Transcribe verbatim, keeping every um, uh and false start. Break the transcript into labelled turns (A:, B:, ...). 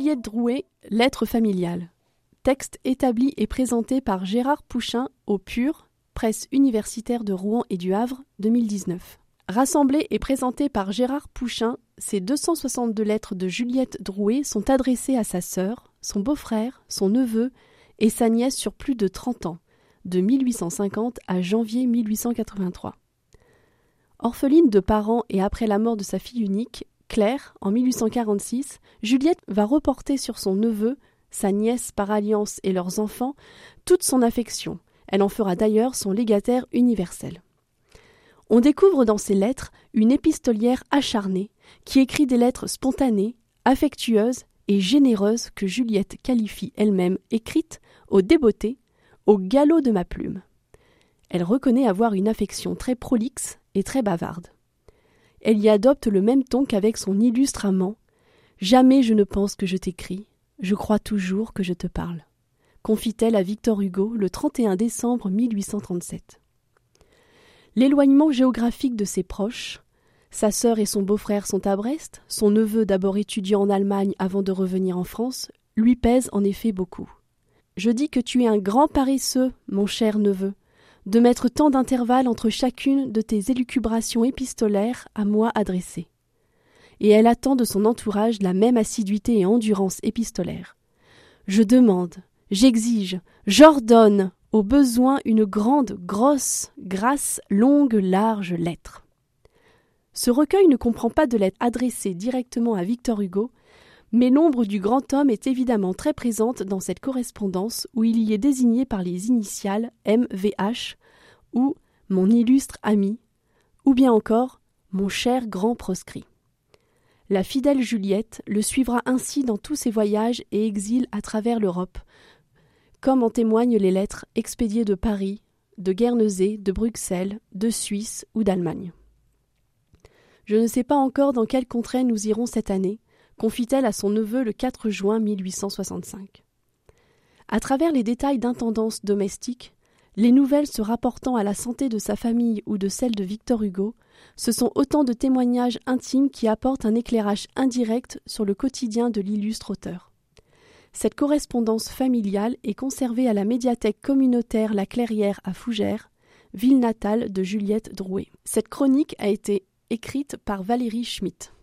A: Juliette Drouet, Lettres familiales. Texte établi et présenté par Gérard Pouchin au Pur, Presse universitaire de Rouen et du Havre, deux mille dix-neuf. Rassemblées et présentées par Gérard Pouchin, ces deux cent soixante-deux lettres de Juliette Drouet sont adressées à sa sœur, son beau-frère, son neveu et sa nièce sur plus de trente ans, de mille huit cent cinquante à janvier mille huit cent quatre-vingt-trois. Orpheline de parents et après la mort de sa fille unique, Claire, en mille huit cent quarante-six, Juliette va reporter sur son neveu, sa nièce par alliance et leurs enfants, toute son affection. Elle en fera d'ailleurs son légataire universel. On découvre dans ces lettres une épistolière acharnée qui écrit des lettres spontanées, affectueuses et généreuses que Juliette qualifie elle-même écrites au débeauté, au galop de ma plume. Elle reconnaît avoir une affection très prolixe et très bavarde. Elle y adopte le même ton qu'avec son illustre amant. « Jamais je ne pense que je t'écris, je crois toujours que je te parle », confie-t-elle à Victor Hugo le trente et un décembre mille huit cent trente-sept. L'éloignement géographique de ses proches, sa sœur et son beau-frère sont à Brest, son neveu d'abord étudiant en Allemagne avant de revenir en France, lui pèse en effet beaucoup. « Je dis que tu es un grand paresseux, mon cher neveu, de mettre tant d'intervalles entre chacune de tes élucubrations épistolaires à moi adressées. » Et elle attend de son entourage la même assiduité et endurance épistolaire. « Je demande, j'exige, j'ordonne au besoin une grande, grosse, grasse, longue, large lettre. » Ce recueil ne comprend pas de lettres adressées directement à Victor Hugo, mais l'ombre du grand homme est évidemment très présente dans cette correspondance où il y est désigné par les initiales M V H ou « mon illustre ami » ou bien encore « mon cher grand proscrit ». La fidèle Juliette le suivra ainsi dans tous ses voyages et exils à travers l'Europe, comme en témoignent les lettres expédiées de Paris, de Guernesey, de Bruxelles, de Suisse ou d'Allemagne. Je ne sais pas encore dans quelle contrée nous irons cette année, confie-t-elle à son neveu le quatre juin mille huit cent soixante-cinq. À travers les détails d'intendances domestiques, les nouvelles se rapportant à la santé de sa famille ou de celle de Victor Hugo, ce sont autant de témoignages intimes qui apportent un éclairage indirect sur le quotidien de l'illustre auteur. Cette correspondance familiale est conservée à la médiathèque communautaire La Clairière à Fougères, ville natale de Juliette Drouet. Cette chronique a été écrite par Valérie Schmitt.